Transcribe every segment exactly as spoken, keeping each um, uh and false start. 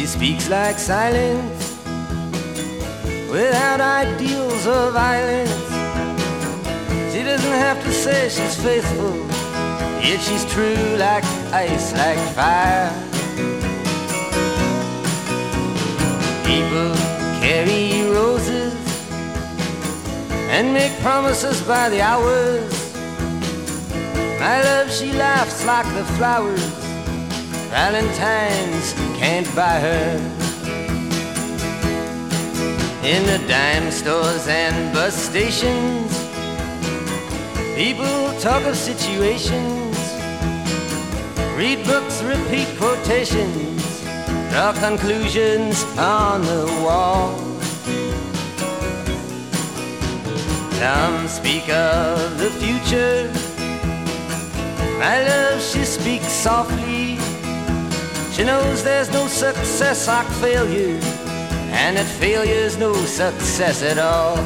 She speaks like silence, without ideals or violence. She doesn't have to say she's faithful, yet she's true like ice, like fire. People carry roses and make promises by the hours. My love, she laughs like the flowers. Valentines can't buy her. In the dime stores and bus stations, people talk of situations, read books, repeat quotations, draw conclusions on the wall. Some speak of the future. My love, she speaks softly. She knows there's no success like failure, and that failure's no success at all.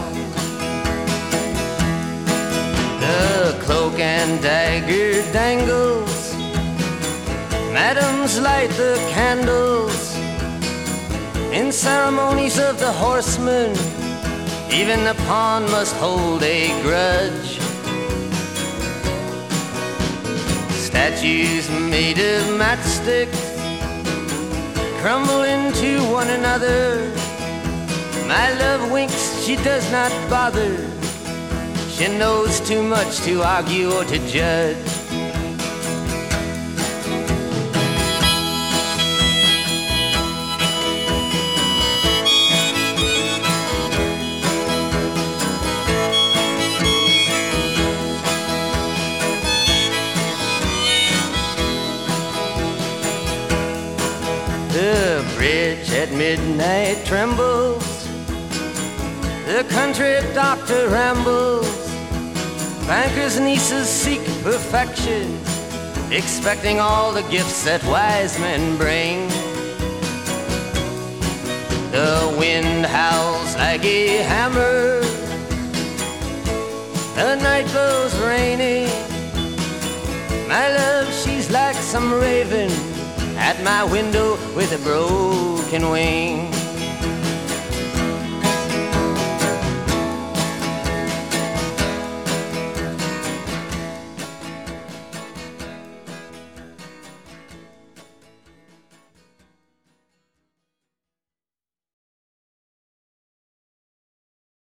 The cloak and dagger dangles, madams light the candles. In ceremonies of the horsemen, even the pawn must hold a grudge. Statues made of matchsticks crumble into one another. My love winks, she does not bother. She knows too much to argue or to judge. The bridge at midnight trembles, the country doctor rambles, bankers' nieces seek perfection, expecting all the gifts that wise men bring. The wind howls like a hammer, the night blows rainy. My love, she's like some raven at my window with a broken wing.